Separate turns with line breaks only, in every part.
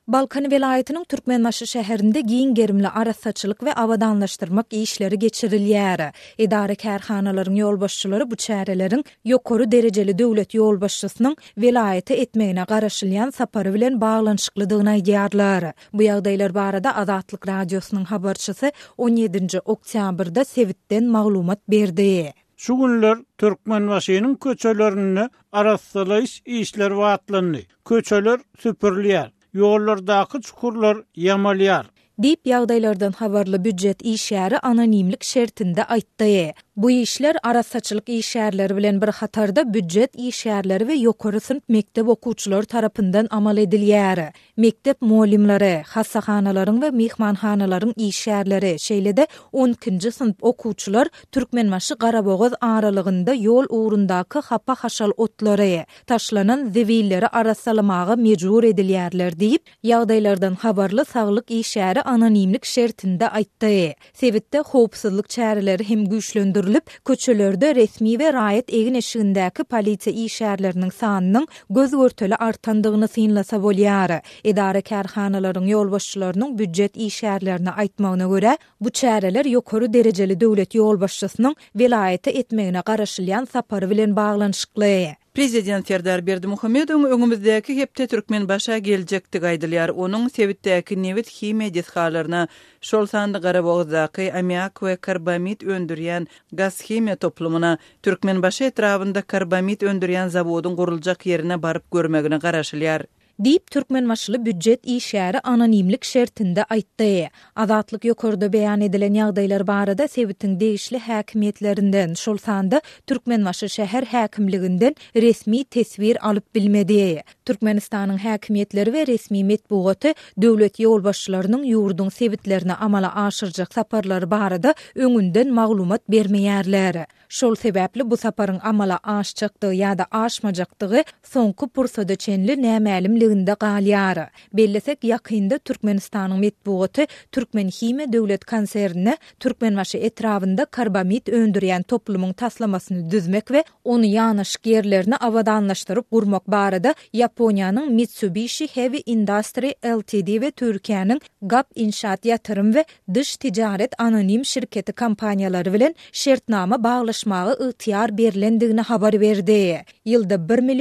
Balkan vilayetinin Türkmenbaşı şäherinde giň-gerimli arassaçylyk we awadanlaşdyrmak işleri geçirilýär. Idare kärhanalaryň ýolbaşçylary bu çäreleriň ýokary derejeli döwlet ýolbaşçysynyň vilayete etmegine garaşylýan sapary bilen baglanyşyklydygyny aýdýarlar. Bu ýagdaýlar barada Azatlyk radiosynyň habarçysy 17 oktýabrda Sewitden maglumat berdi.
Şu günler Türkmenbaşynyň köçelerini arassalyş işler wagtlandy. Köçeler süpürülýär. Ýollardaky çukurlar ýamalýar.
Diýip ýagdaýlardan habarly büdjet işleri anonimlik şertinde aýtdy. Bu işler arassaçylyk işleri bilen bir hatarda büdjet işleri we ýokary sınıf mektep okuwçylary tarapyndan amal edilýär. Mektep muallimleri, hassahanaların we mehmanhanalaryň işleri, şeýle-de 12-nji sınıf okuwçylar Türkmenbaşy Garabogaz aralygynda ýol uğrundaky hapa haşal otlary, taşlanan zewilleri arassalamaga mejbur edilýärler diýip ýagdaýlardan habarly saglyk işleri anonimlik şertinde aýtdy. Sewitde howpsuzlyk çäreleri hem güýçlendirilip, köçelerde resmi we raýat egin eşigindäki polisiýa işärleriniň sanynyň göz görteli artandygyny synlasa bolýar. Idare kärhanalaryň ýolbaşçylarynyň büdjet işärlerini aýtmagyna görä, bu çäreler ýokary derejeli döwlet ýolbaşçysynyň vilayete etmegine garaşylýan sapary bilen baglanyşykly.
Prezident Serdar Berdimuhammedow öňümizdäki hepde Türkmenbaşa geljekdi gaýdylýar. Onuň Sewitdäki Newit hime deskalaryna şol sandy Garabogazdaky ammiak we karbamid öndürýän gaz hime toplumuna Türkmenbaşy etrafynda karbamid öndürýän zawodyň guruljak ýerine baryp görmegine garaşylýar.
Diýip Türkmenbaşly büdjet işleri anonimlik şertinde aýtdy. Azatlyk ýokarda beýan edilen ýagdaýlar barada Sewitiň degişli häkimiýetlerinden şol sanda Türkmenbaşy şäher häkimliginden resmi tesbir alyp bilmedi. Türkmenistanyň häkimiýetleri we resmi metbugaty döwlet ýolbaşçylarynyň ýurduň Sewitlerini amala aşyrjak saparlary barada öňünden maglumat bermeýärler. Şol sebäpli bu saparyň amala aşjakdygy ýa-da aşmajakdygy soňky pursada çenli nämälimliginde galýar. Bellesek ýakynda Türkmenistanyň metbugaty Türkmen hime döwlet konserni Türkmenbaşy etrafynda karbamid öndürýän toplumyň taslamasyny düzmek we onu ýanyşyk ýerlerini awadanlaşdyryp gurmak barada Ýaponiýanyň Mitsubishi Heavy Industry Ltd we Türkiýanyň GAP İnşaat Ýatyrym we Dyş Ticaret Anonim şirketi kompaniýalary bilen şertnama baglaşmagy ýytyar berilendigini habar berdi. Ýylda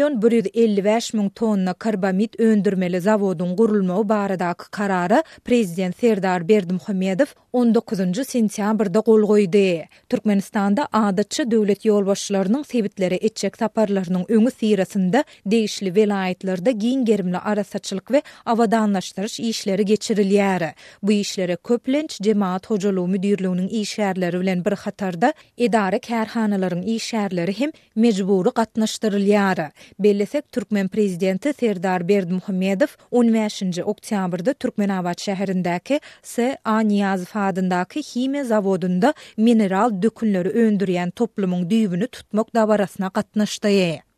1.155.000 tonna karbamid öndürmeli zawodyň gurulmagy baradaky karara Prezident Serdar Berdimuhammedow 19-njy sentýabrda gol goýdy. Türkmenistanda adatçy döwlet ýolbaşçylarynyň Sewitleri etjek saparlarynyň öňü sirasynda degişli vilayetlerde giň-gerimli arassaçylyk we awadanlaşdyryş işleri geçirilýär. Bu işlere köplenç jemaat hojalygy müdirliginiň işärleri bilen bir hatarda idare kärhanalaryň işärleri hem mejbury gatnaşdyrylýar. Bellesek Türkmen prezidenti Serdar Berdimuhammedow 15-nji oktýabrda Türkmenabad şäherindäki S.A. Niýazow adyndaky hime zawodunda mineral dökünleri öndürýän toplumyň düýbüni tutmak dabarasyna gatnaşdy.